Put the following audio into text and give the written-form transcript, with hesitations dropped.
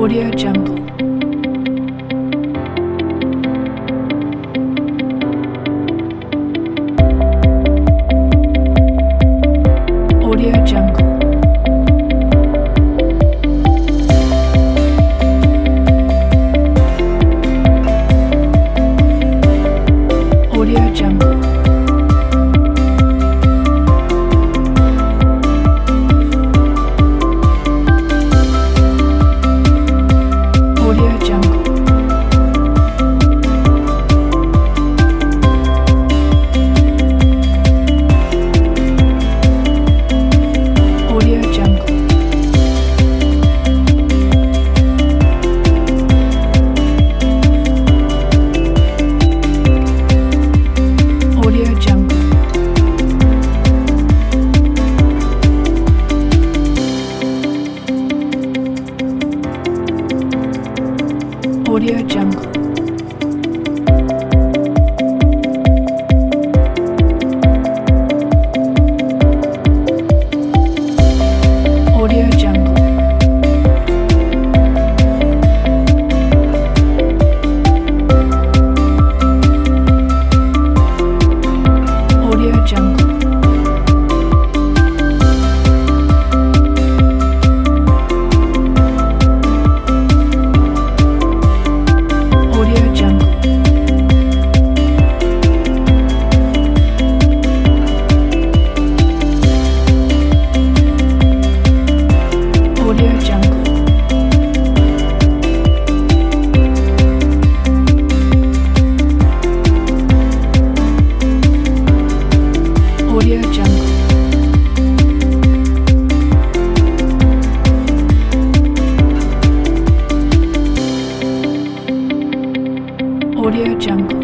Audio Jungle. Audio Jungle. Audio Jungle. Audio Jungle. Audio Jungle. Audio Jungle. Audio Jungle. Audio Jungle. Audio Jungle. Audio Jungle. Audio Jungle. Audio Jungle. Audio Jungle.